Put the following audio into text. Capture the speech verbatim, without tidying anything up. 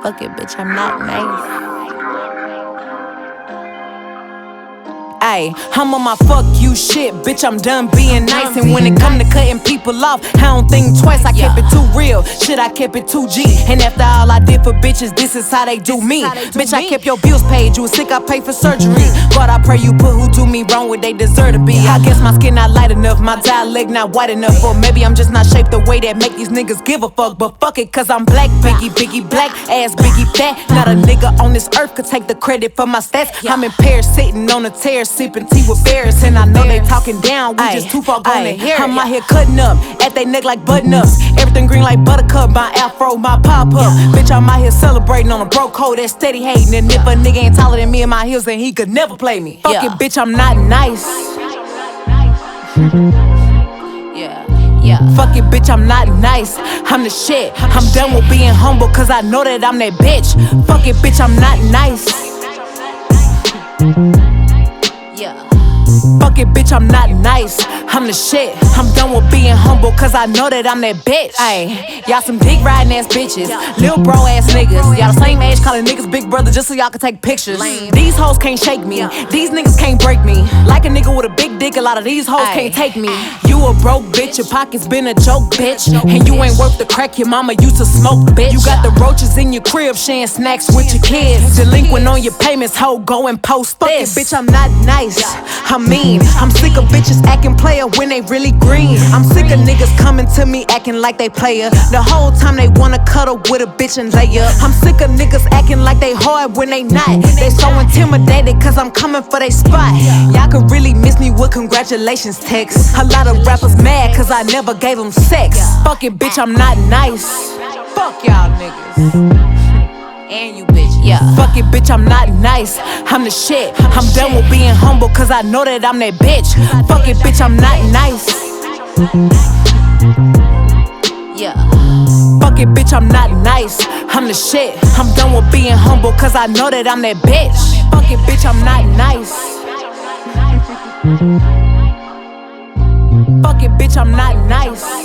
Fuck it, bitch, I'm not nice. Ayy, I'm on my fuck you shit, bitch, I'm done being nice. And when it come to cutting people off, I don't think twice, I kept it too real. Shit, I kept it two G. And after all I did for bitches, this is how they do me. Bitch, I kept your bills paid, you was sick, I paid for surgery. God, I pray you put who do me wrong what they deserve to be. I guess my skin not light enough, my dialect not white enough. Or maybe I'm just not shaped the way that make these niggas give a fuck. But fuck it, cause I'm black, Biggie, Biggie, black, ass Biggie, fat. Not a nigga on this earth could take the credit for my stats. I'm in Paris sitting on a tear, sipping tea with bears. And I know they talking down, we ay, just too far gone to hear. I'm out here cutting up, at they neck like button ups. Everything green like buttercup, my afro, my pop up. Bitch, I'm out here celebrating on a broke hoe that's steady hating. And if a nigga ain't taller than me in my heels, then he could never play me. Fuck yeah. It, bitch, I'm not nice. Yeah, yeah. Fuck it, bitch, I'm not nice. I'm the shit. I'm done with being humble, cause I know that I'm that bitch. Fuck it, bitch, I'm not nice. Yeah. Fuck it, bitch, I'm not nice. I'm the shit. I'm done with being humble, cause I know that I'm that bitch. Ayy, y'all some dick riding ass bitches, lil bro ass niggas. Y'all the same age calling niggas big brother just so y'all can take pictures. These hoes can't shake me, these niggas can't break me. Like a nigga with a big dick, a lot of these hoes can't take me. You a broke bitch, your pockets been a joke, bitch. And you ain't worth the crack your mama used to smoke, bitch. You got the roaches in your crib, sharing snacks with your kids. Delinquent on your payments, hoe, go and post this. Fuck it, bitch, I'm not nice, I'm mean. I'm sick of bitches acting player when they really green. I'm sick of niggas coming to me acting like they player. The whole time they wanna cuddle with a bitch and lay up. I'm sick of niggas acting like they hard when they not. They so intimidated cause I'm coming for they spot. Y'all could really miss me with congratulations texts. A lot of rappers mad cause I never gave them sex. Fuck it, bitch, I'm not nice. Fuck y'all niggas. And you bitch, yeah. Fuck it, bitch, I'm not nice. I'm the shit. I'm done with being humble, cause I know that I'm that bitch. Fuck it, bitch, I'm not nice. Yeah. Fuck it, bitch, I'm not nice. I'm the shit. I'm done with being humble, cause I know that I'm that bitch. Fuck it, bitch, I'm not nice. Fuck it, bitch, I'm not nice.